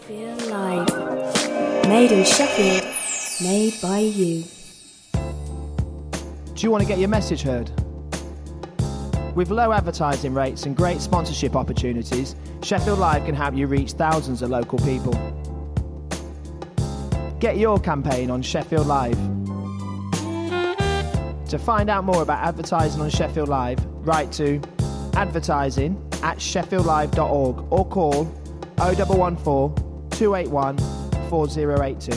Sheffield Live. Made in Sheffield. Made by you. Do you want to get your message heard? With low advertising rates and great sponsorship opportunities, Sheffield Live can help you reach thousands of local people. Get your campaign on Sheffield Live. To find out more about advertising on Sheffield Live, write to advertising@sheffieldlive.org or call 0114 281 4082.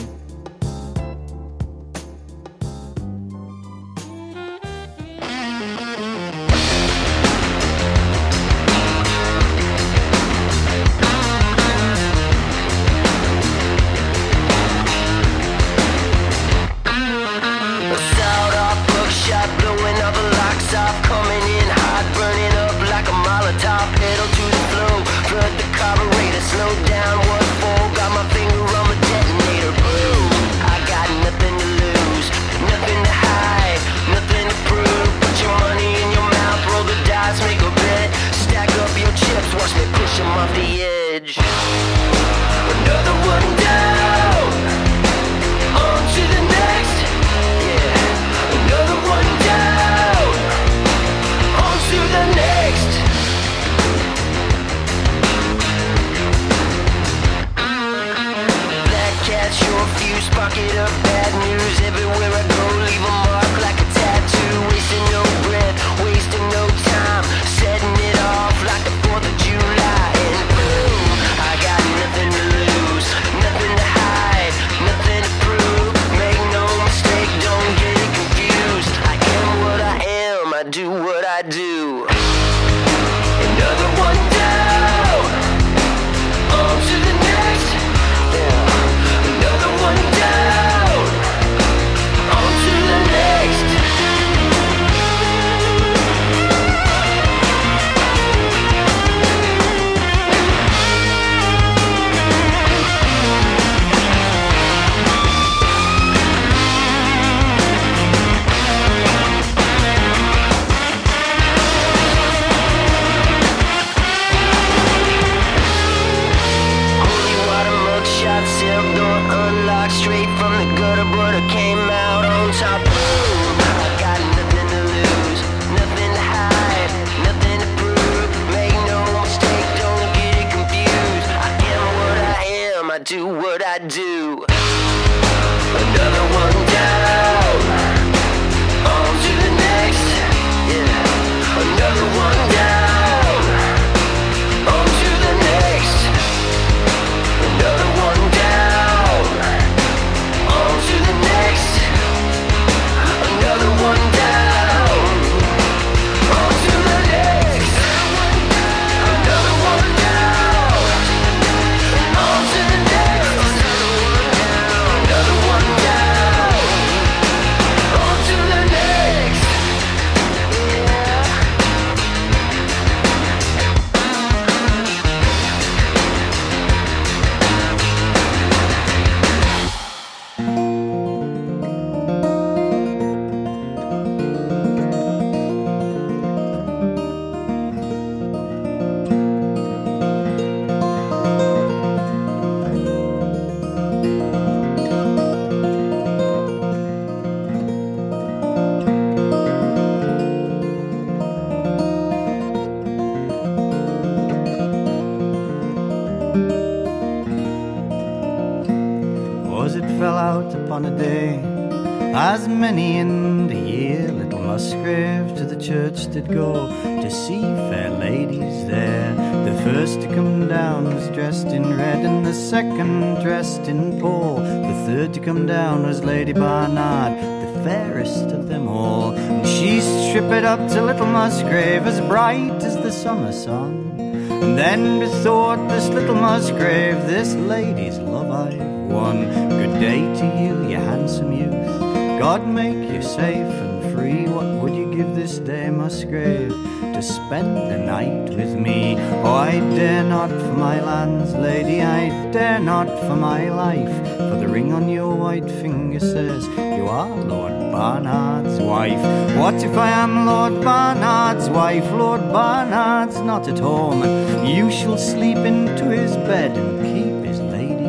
Did go to see fair ladies there. The first to come down was dressed in red, and the second dressed in purple. The third to come down was Lady Barnard, the fairest of them all. And she stripped up to little Musgrave, as bright as the summer sun. And then bethought this little Musgrave, this lady's love I've won. Good day to you, you handsome youth. God make you safe and free. What would you give this day, Musgrave, to spend the night with me? Oh, I dare not for my lands, lady, I dare not for my life. For the ring on your white finger says you are Lord Barnard's wife. What if I am Lord Barnard's wife? Lord Barnard's not at home, and you shall sleep into his bed and keep his lady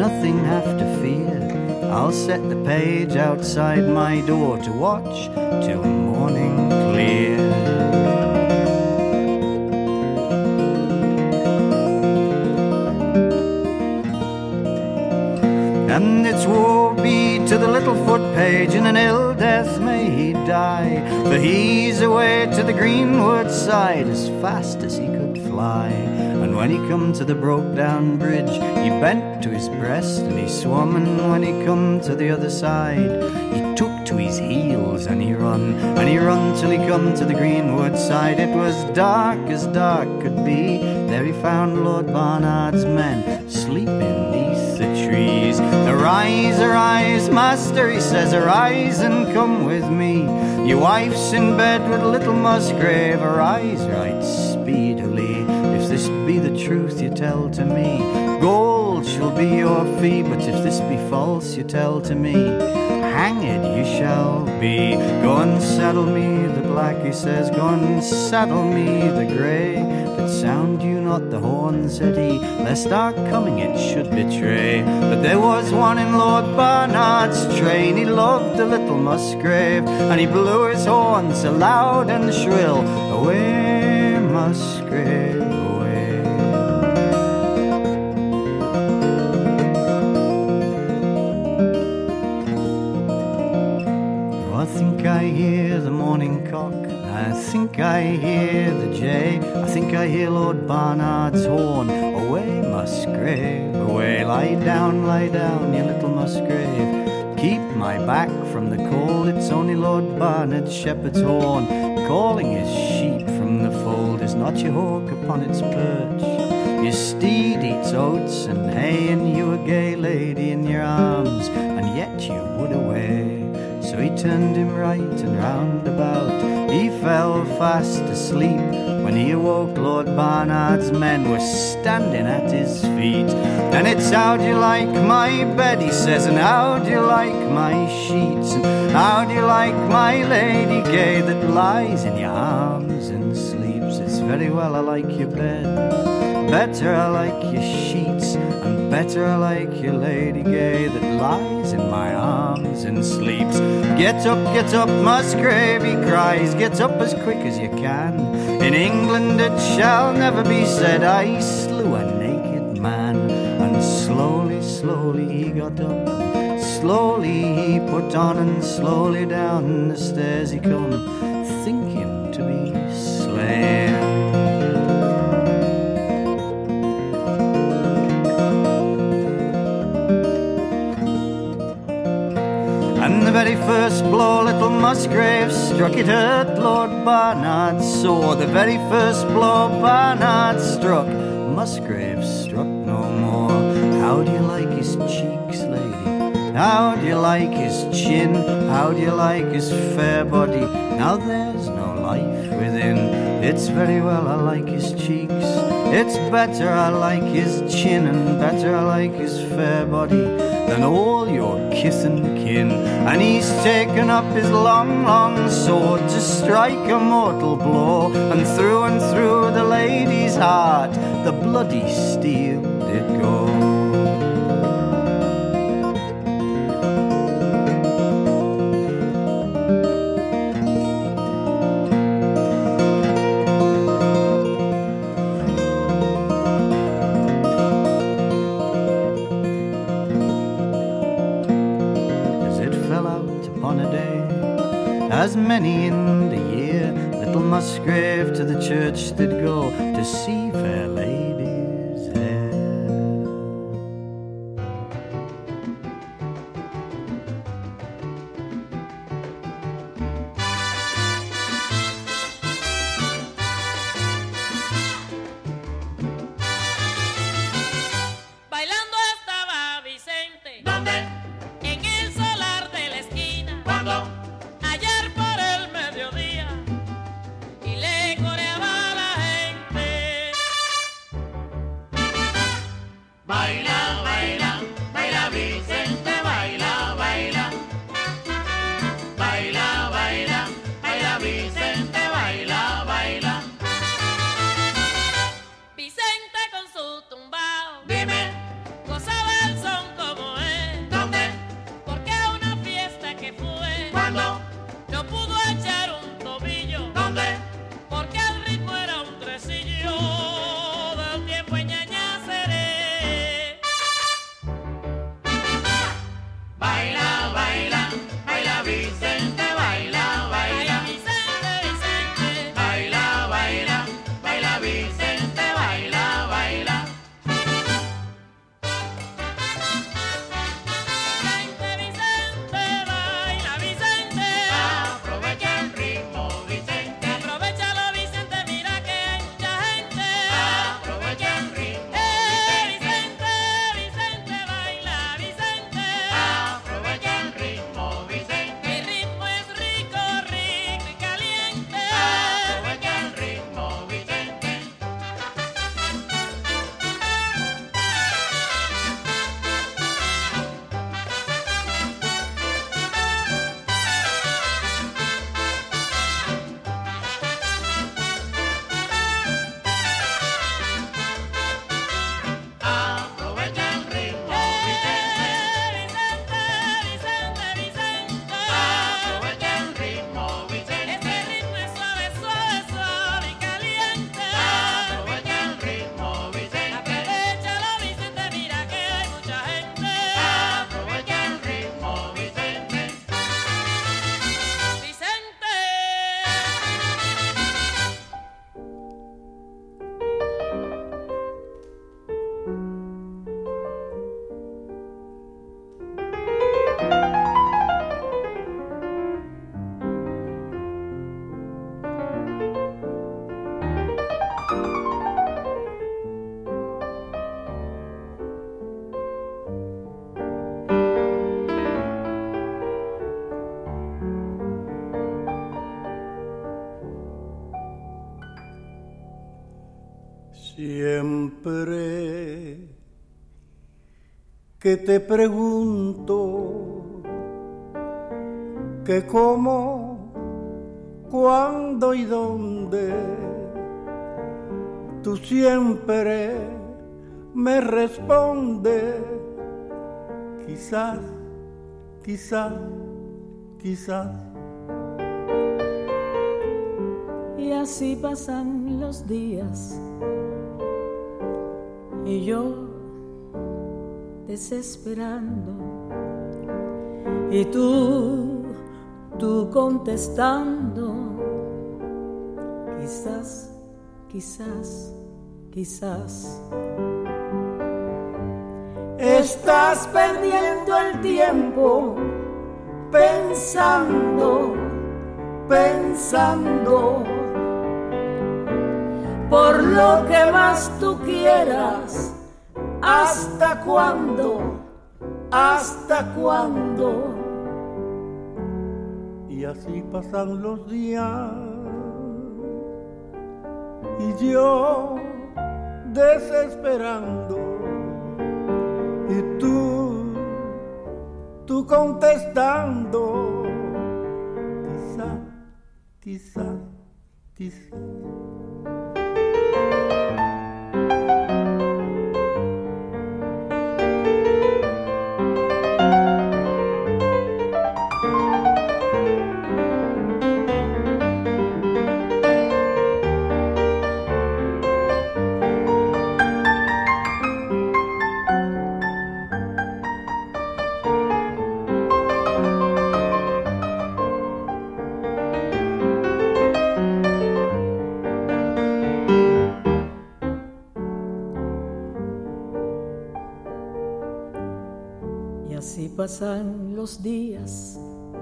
nothing have to fear. I'll set the page outside my door to watch till morning clear. And it's woe be to the little foot page, in an ill death may he die, for he's away to the greenwood side as fast as he could fly. And when he come to the broke down bridge, he bent to his breast and he swum, and when he come to the other side, he took to his heels and he run till he come to the greenwood side. It was dark as dark could be, there he found Lord Barnard's men sleeping neath the trees. Arise, master, he says, arise and come with me. Your wife's in bed with little Musgrave, arise right speedily. If this be the truth you tell to me, gold shall be your fee, but if this be false you tell to me, hanged you shall be. Go and saddle me the black, he says, go and saddle me the grey, but sound you not the horn, said he, lest our coming it should betray. But there was one in Lord Barnard's train, he loved the little Musgrave, and he blew his horn so loud and shrill, away Musgrave, away. Oh, I think I hear the morning cock, I think I hear the jay, I think I hear Lord Barnard's horn, away Musgrave, away. Lie down, you little Musgrave, keep my back from the cold, it's only Lord Barnard's shepherd's horn, calling his sheep from the fold. Is not your hawk upon its perch, your steed eats oats and hay, and you a gay lady in your arms, and yet you would away. So he turned him right and round about, he fell fast asleep. When he awoke, Lord Barnard's men were standing at his feet. And it's how do you like my bed, he says, and how do you like my sheets, and how do you like my lady gay that lies in your arms and sleeps. It's very well I like your bed, better I like your sheets, and better I like your lady gay that lies in my arms and sleeps. Get up, Musgrave, he cries, get up as quick as you can. In England it shall never be said I slew a naked man. And slowly he got up, slowly he put on, and slowly down the stairs he come, thinking to be slain. And the very first blow little Musgrave struck, it hurt Lord Barnard sore. The very first blow Barnard struck, Musgrave struck no more. How do you like his cheeks, lady? How do you like his chin? How do you like his fair body? Now there's no life within. It's very well I like his cheeks, it's better I like his chin, and better I like his fair body than all your kith and kin. And he's taken up his long sword to strike a mortal blow, and through the lady's heart the bloody steel did go. As many in the year, little Musgrave to the church did go to see fair ladies there. Bailando estaba Vicente, ¿dónde? En el solar de la esquina. ¿Cuándo? Ayer por el mediodía, y le coreaba a la gente. Siempre que te pregunto que cómo, cuándo y dónde, tú siempre me respondes, quizás, quizás, quizás. Y así pasan los días y yo desesperando y tú contestando, quizás, quizás, quizás. Estás perdiendo el tiempo pensando, pensando por lo que más tú quieras. ¿Hasta cuándo? ¿Hasta cuándo? Y así pasan los días y yo desesperando y tú contestando, quizás, quizás, quizás. Pasan los días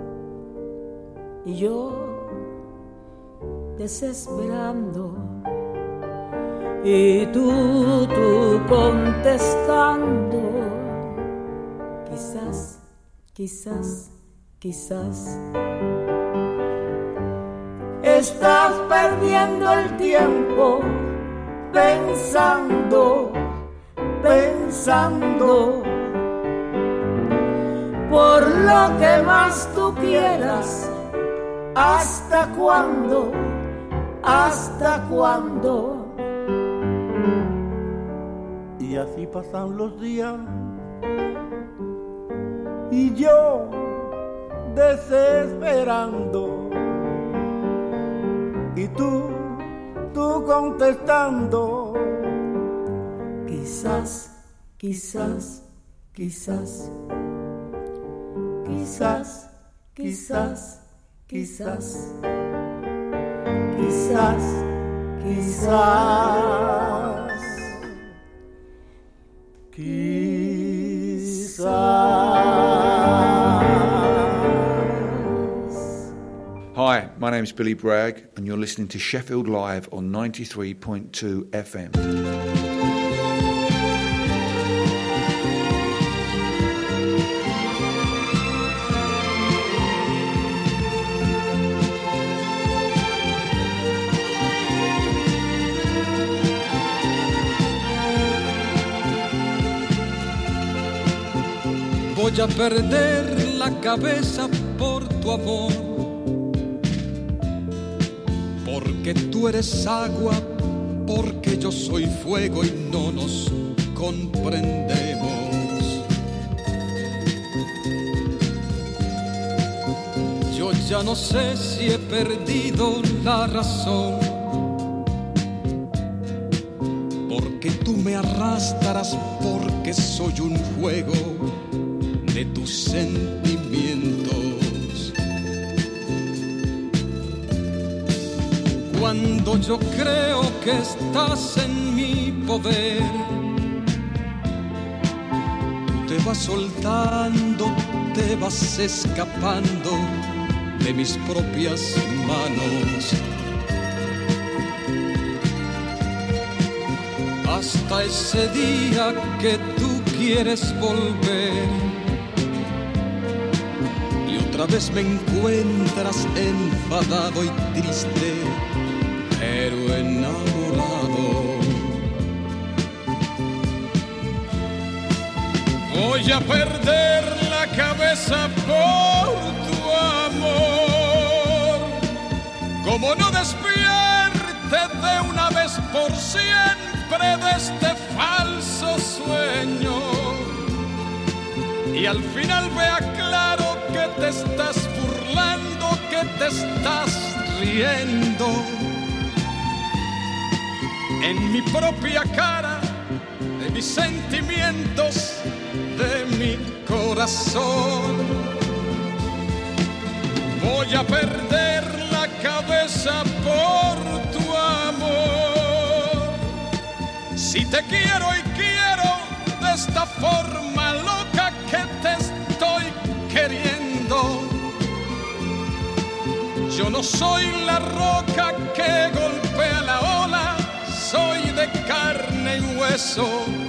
y yo desesperando y tú contestando, quizás, quizás, quizás. Estás perdiendo el tiempo pensando, pensando por lo que más tú quieras. ¿Hasta cuándo? ¿Hasta cuándo? Y así pasan los días y yo desesperando y tú contestando, quizás, quizás, quizás. Quizás, quizás, quizás, quizás, quizás, quizás. Hi, my name's Billy Bragg and you're listening to Sheffield Live on 93.2 FM. Voy a perder la cabeza por tu amor, porque tú eres agua, porque yo soy fuego y no nos comprendemos. Yo ya no sé si he perdido la razón, porque tú me arrastras, porque soy un juego de tus sentimientos. Cuando yo creo que estás en mi poder, tú te vas soltando, te vas escapando de mis propias manos. Hasta ese día que tú quieres volver y otra vez me encuentras enfadado y triste, pero enamorado. Voy a perder la cabeza por tu amor. Como no despierte de una vez por siempre de este falso sueño, y al final vea claro que te estás burlando, que te estás riendo. En mi propia cara, de mis sentimientos, de mi corazón. Voy a perder la cabeza por tu amor. Si te quiero y quiero de esta forma loca que te estoy queriendo. Yo no soy la roca que golpea la ola, soy de carne y hueso.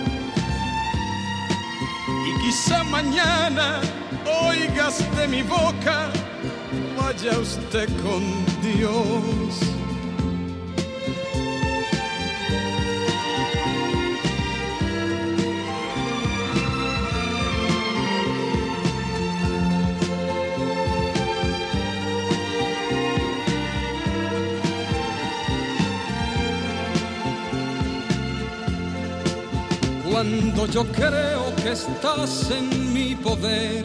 Y quizá mañana oigas de mi boca, vaya usted con Dios. Cuando yo creo que estás en mi poder,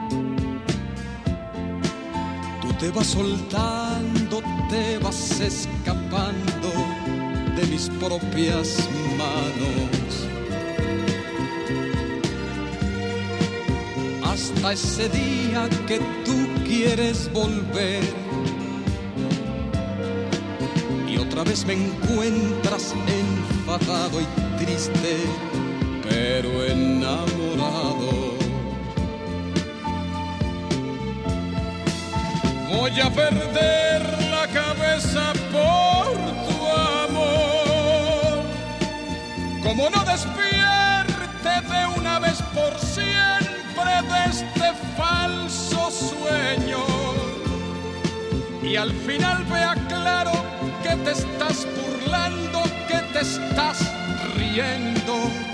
tú te vas soltando, te vas escapando de mis propias manos. Hasta ese día que tú quieres volver y otra vez me encuentras enfadado y triste, pero enamorado. Voy a perder la cabeza por tu amor. Como no despierte de una vez por siempre de este falso sueño, y al final vea claro que te estás burlando, que te estás riendo.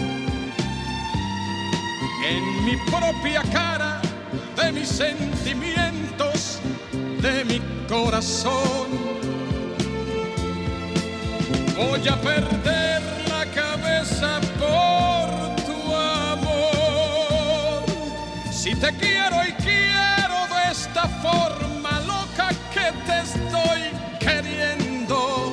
En mi propia cara, de mis sentimientos, de mi corazón. Voy a perder la cabeza por tu amor. Si te quiero y quiero de esta forma loca que te estoy queriendo.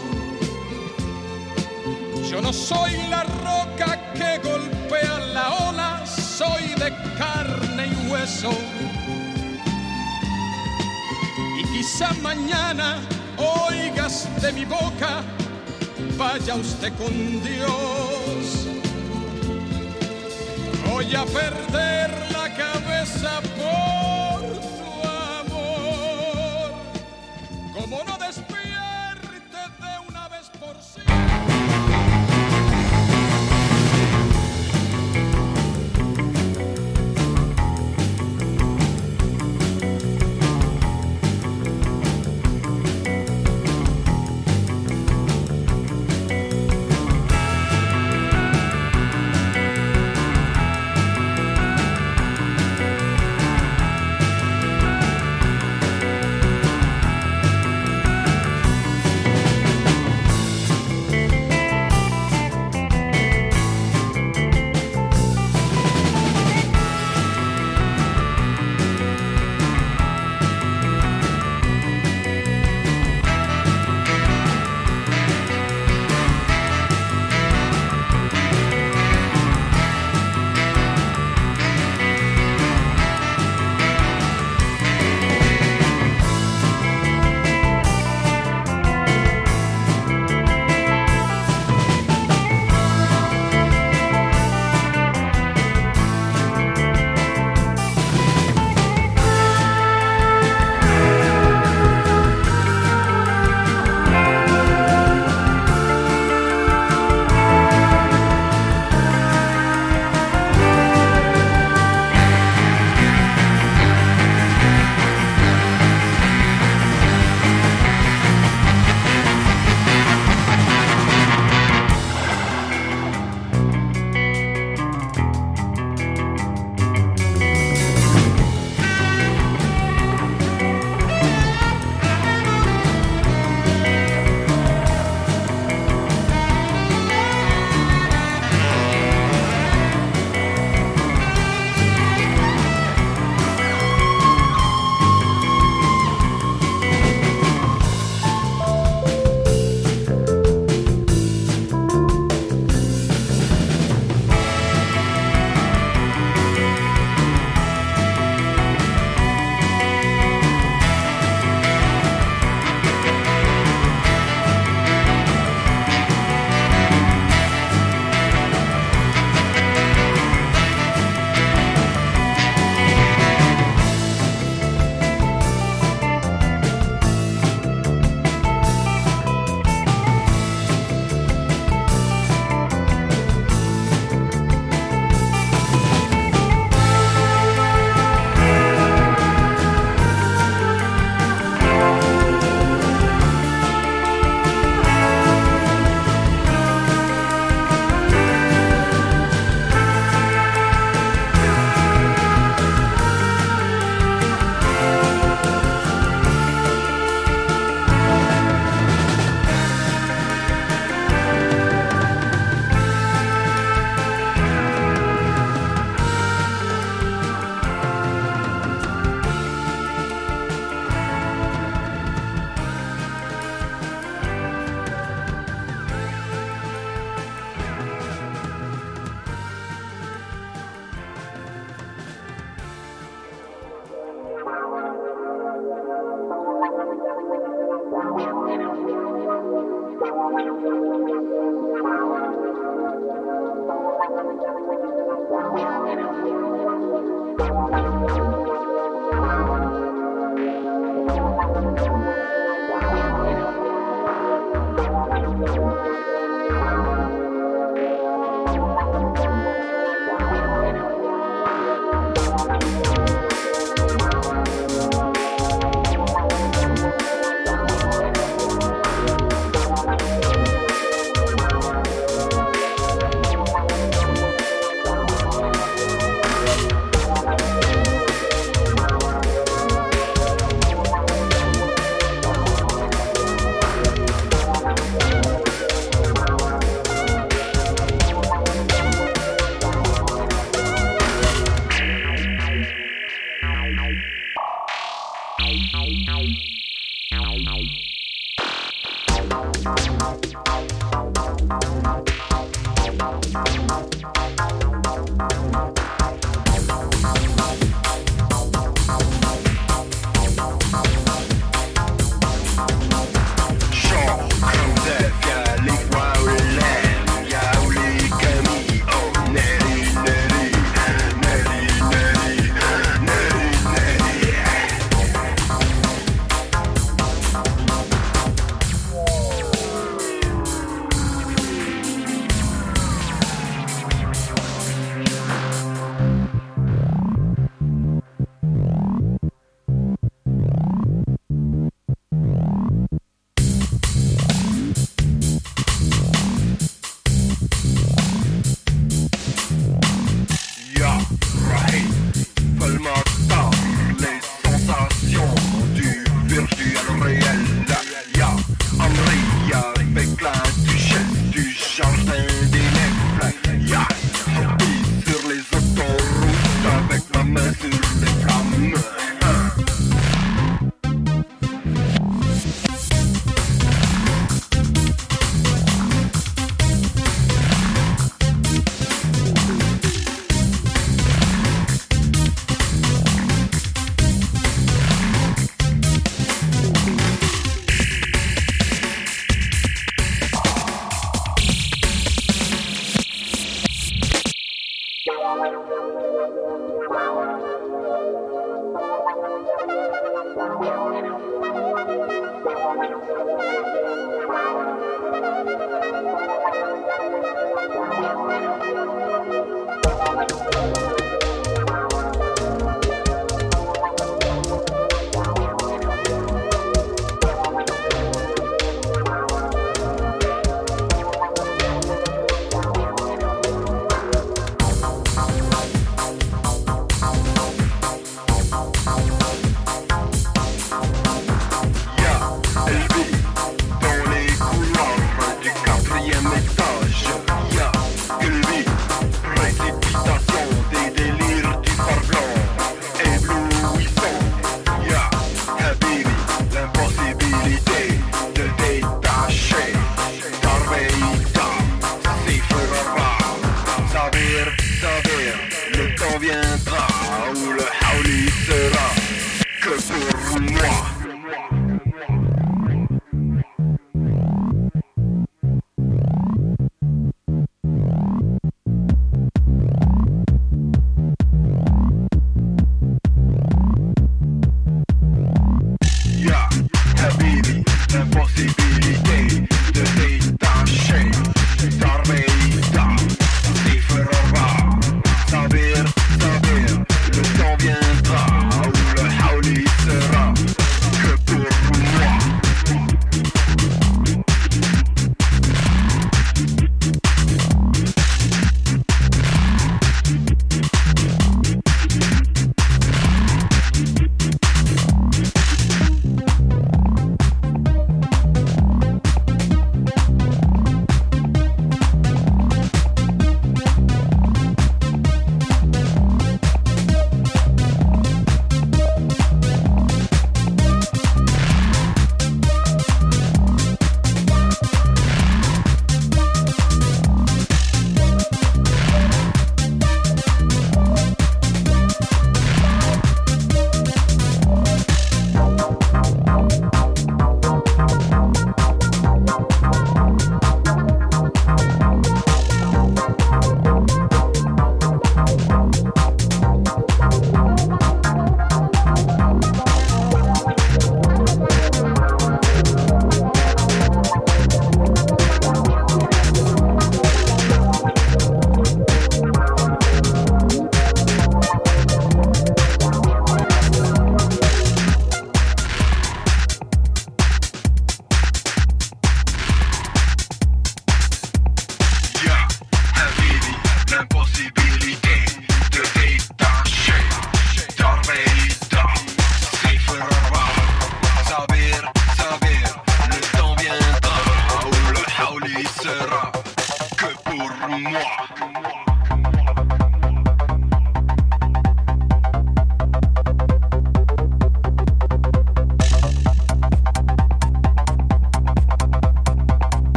Yo no soy la roca que golpea la ola, soy de carne y hueso. Y quizá mañana oigas de mi boca, vaya usted con Dios. Voy a perder la cabeza por tu amor. Como no despierte de una vez por siempre.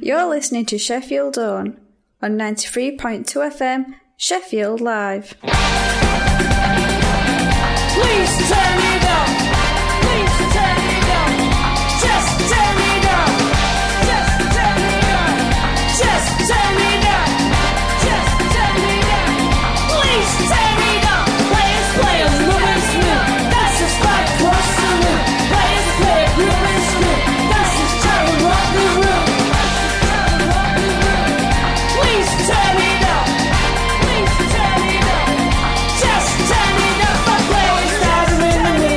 You're listening to Sheffield On 93.2 FM, Sheffield Live. Please turn it up. Please turn it up. Just turn it up. Just turn it up. Just turn it up. Just turn it up. Please turn it up. Players, moving smooth. That's the spot across the room. Players, grooving smooth. That's the style of rock the room. Please turn it up. Please turn it up. Just turn it up. For players that are in the mood.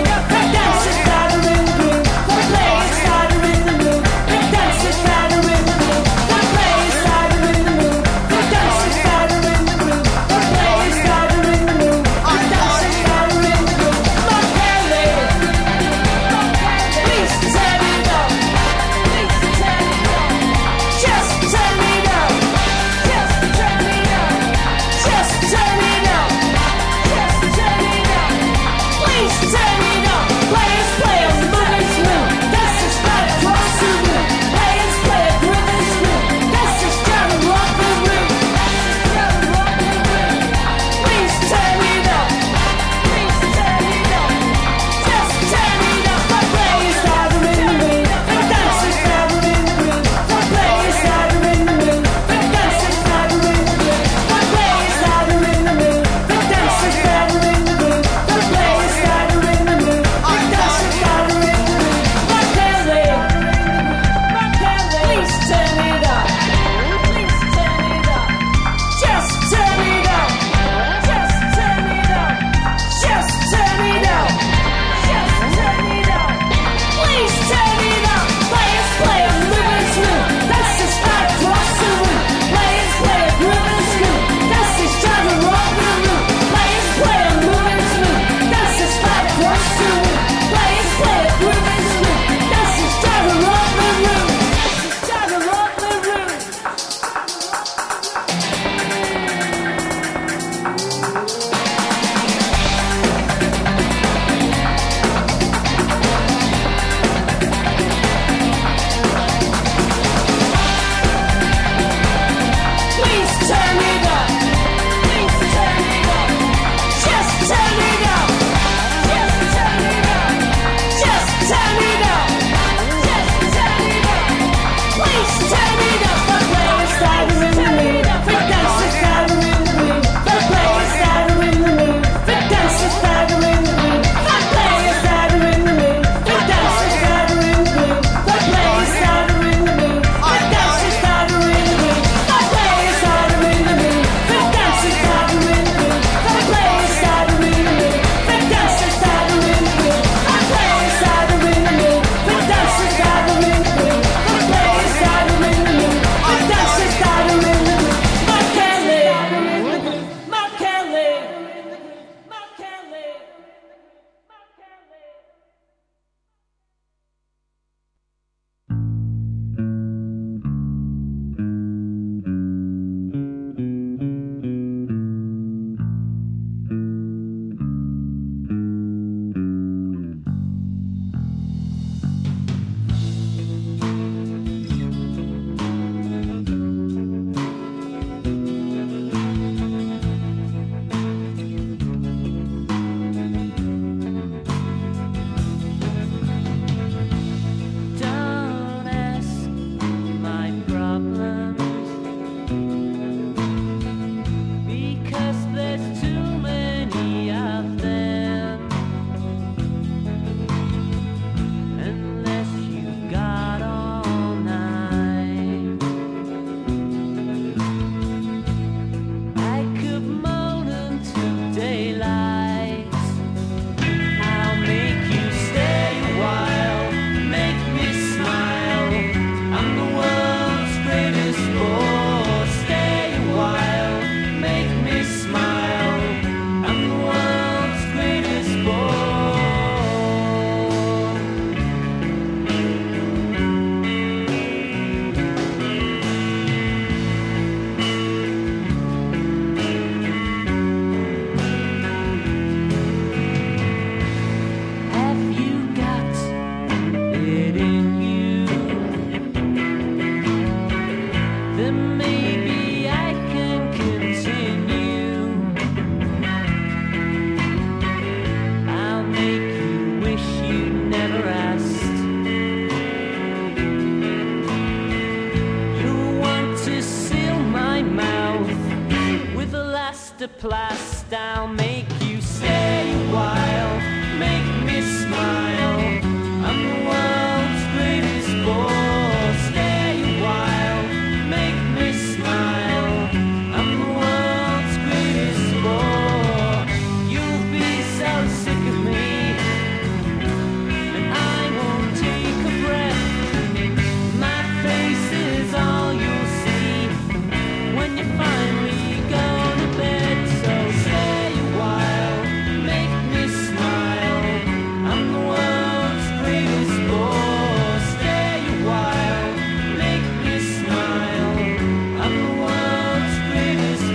masterplast. I'll make you stay a while, make me smile. I'm the world's greatest bore. Stay a while, make me smile. I'm the world's greatest bore. You'll be so sick of me, and I won't take a breath. My face is all you'll see when you finally go to bed. So stay a while, make me smile. I'm the world's greatest bore. Stay a while, make me smile. I'm the world's greatest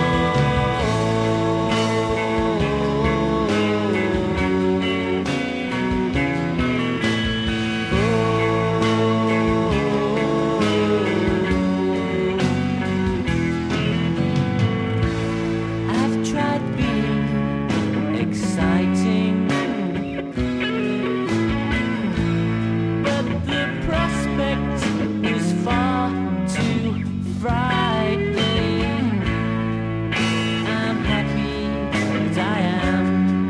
I've tried being exciting, but the prospect is far too frightening. I'm happy as I am,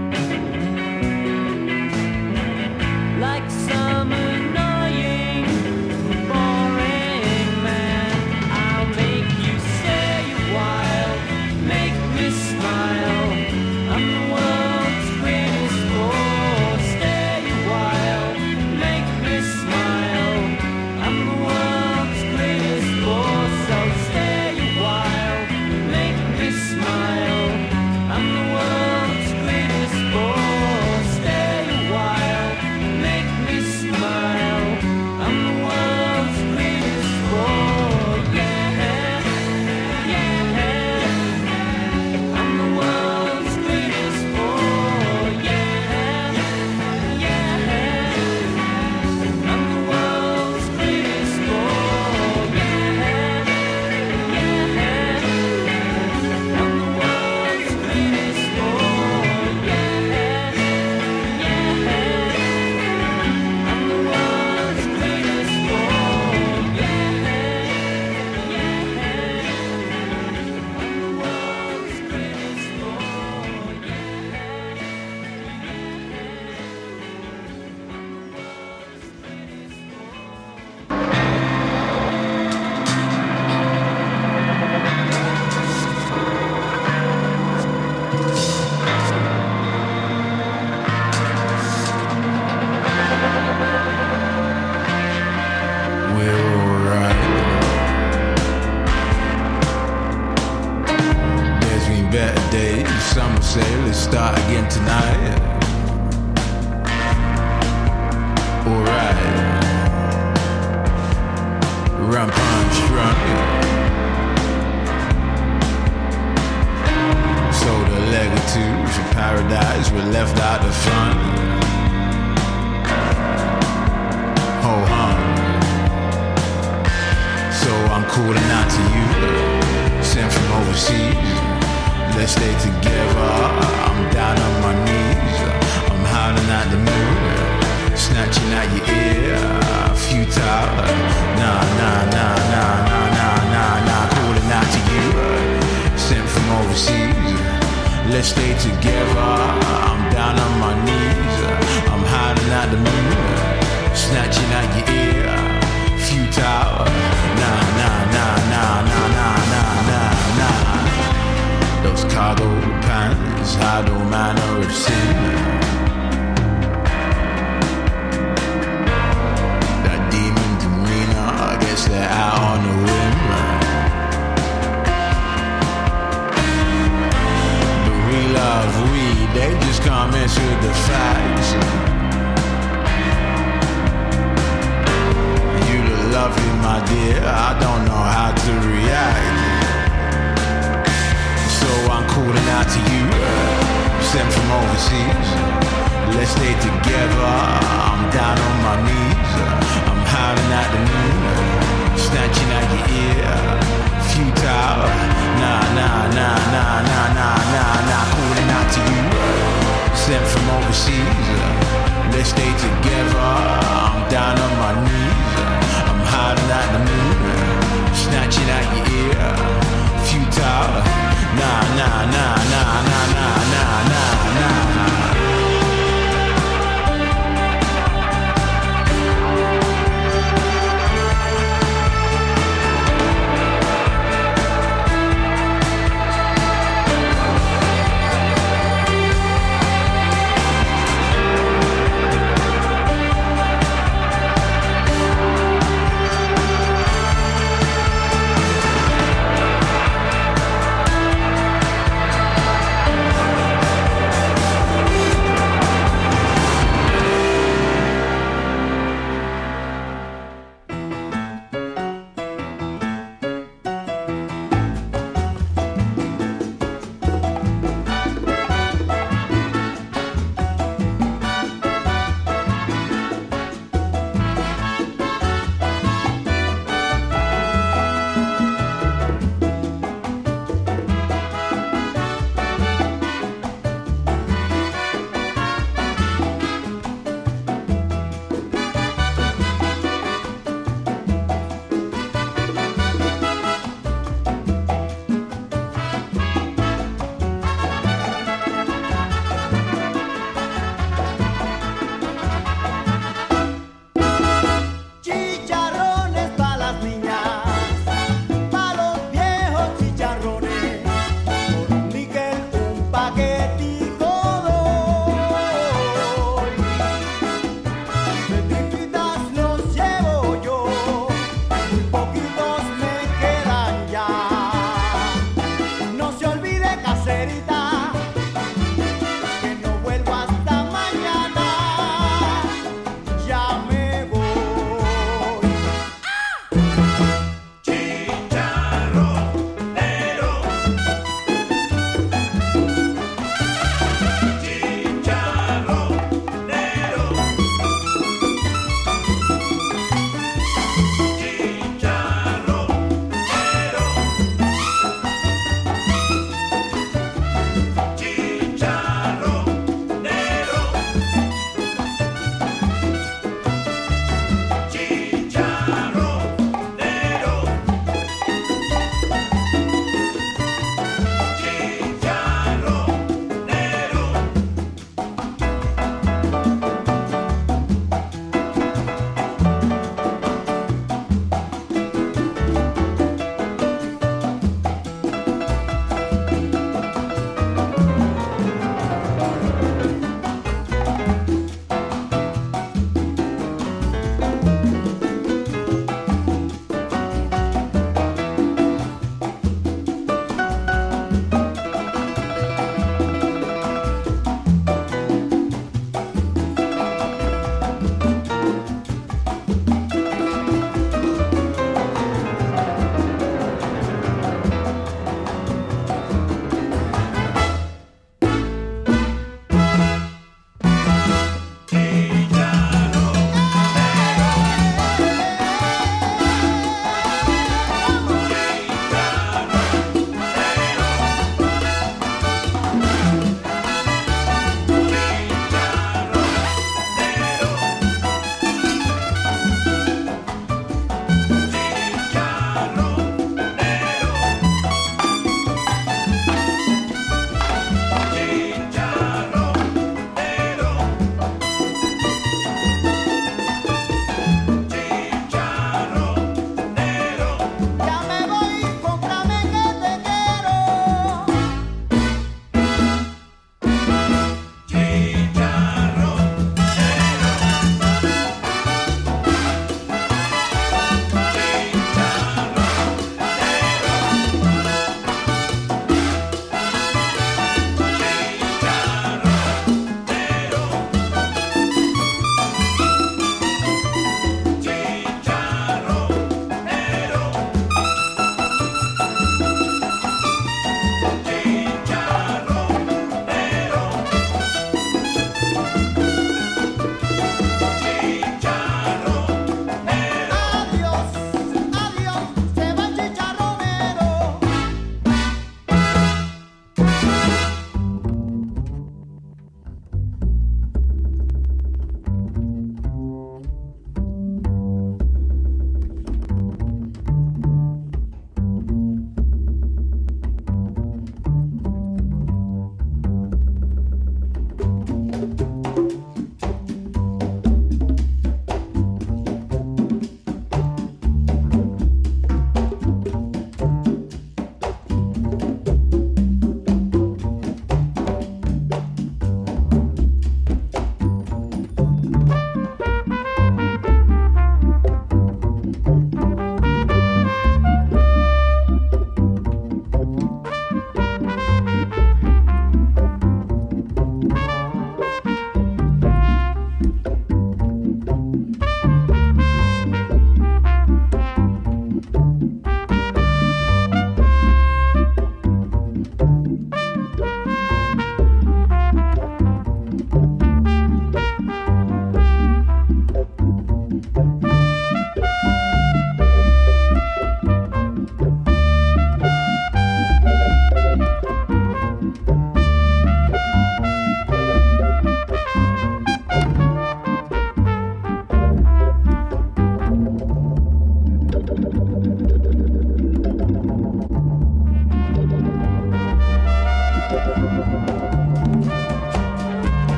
like some annoying, boring man. I'll make you stay a while, make me smile. I'm the world's greatest bore. Stay a while, make me smile. I'm the world's greatest bore. So stay a while, make me smile. I'm the world's greatest bore. Stay a while, make me smile. I'm the world's greatest bore. Yeah, yeah. I'm the world's greatest bore. Yeah, yeah. I'm the world's greatest bore. Yeah, yeah. I'm the world's greatest bore. Yeah, yeah. I'm the world's greatest bore. Yeah, We're alright. There's been better days. Some say let's start again tonight. Alright. Run punch drunk. Sold a leg or two for paradise, but left out the front. Ho hum. So I'm calling out to you, sent from overseas. Let's stay together. I'm down on my knees. I'm howling at the moon, snatching at your ear. Futile. Nah. Calling out to you, sent from overseas. Let's stay together. I'm down on my knees. I'm howling at the moon, snatching at your ear. Futile. Nah. Those cargo pants hide all manner of sin. That demon demeanor, I guess they're out on a whim. But we love weed, they just can't mess with the facts. You look lovely, my dear, I don't know how to react. So I'm calling out to you, sent from overseas. Let's stay together. I'm down on my knees. I'm howling at the moon, snatching at your ear. Futile. Nah. Calling out to you, sent from overseas. Let's stay together. I'm down on my knees. I'm howling at the moon, snatching at your ear. Futile. Nah.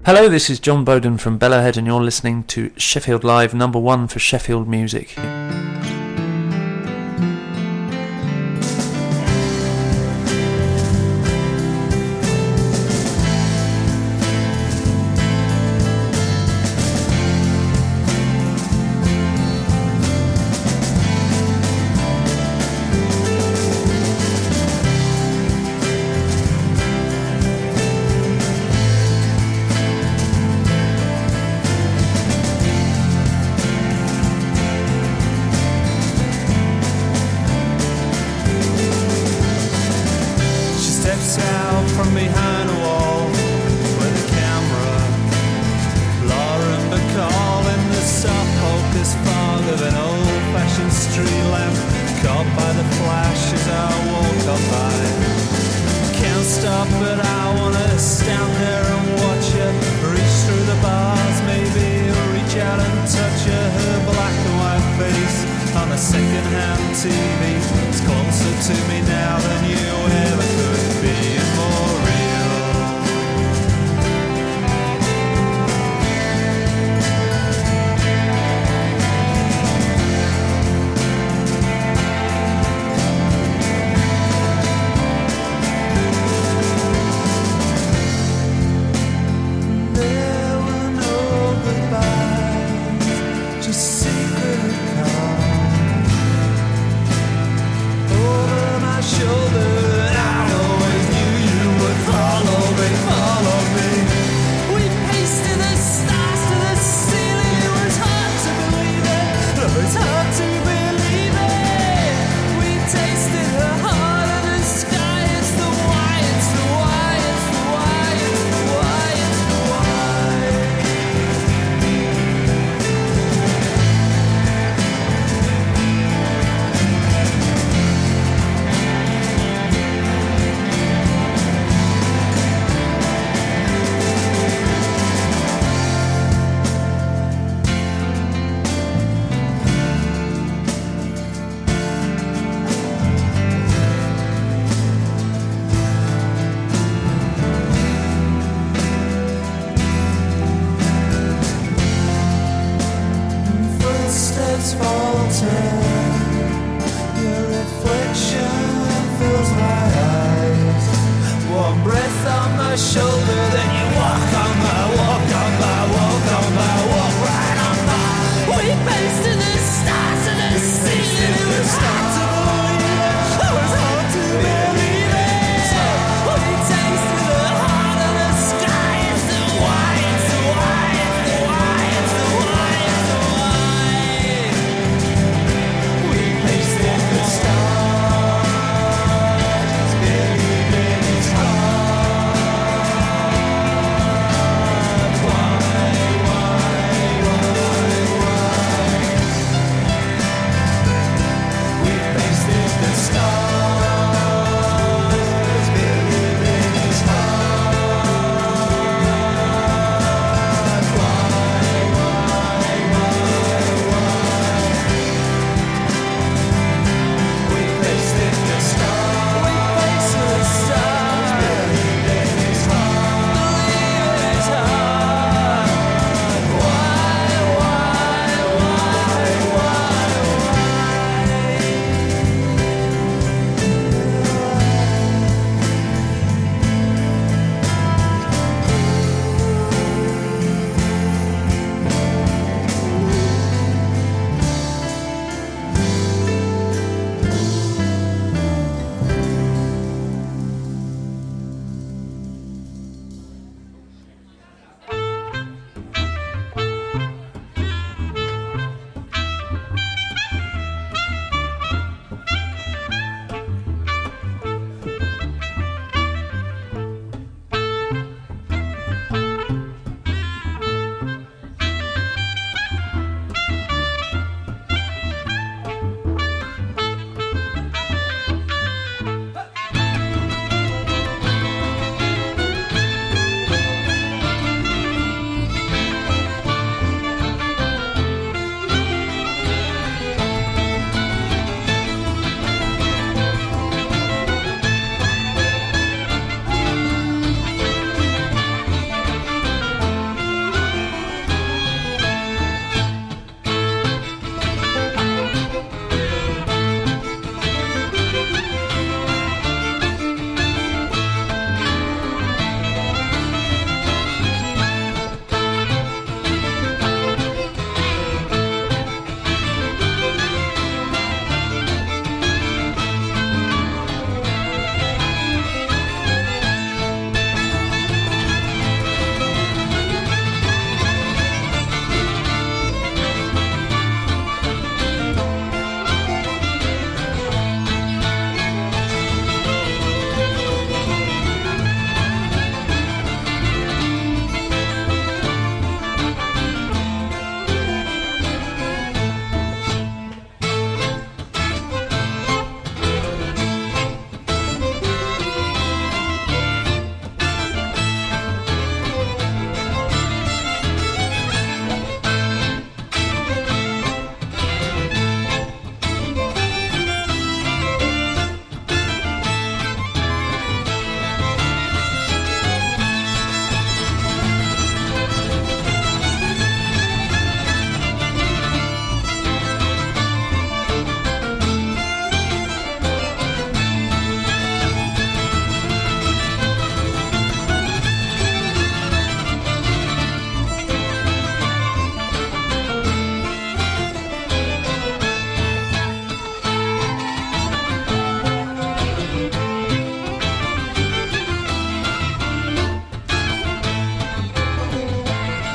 Hello, this is John Bowden from Bellowhead and you're listening to Sheffield Live, #1 for Sheffield music. TV. It's closer to me now.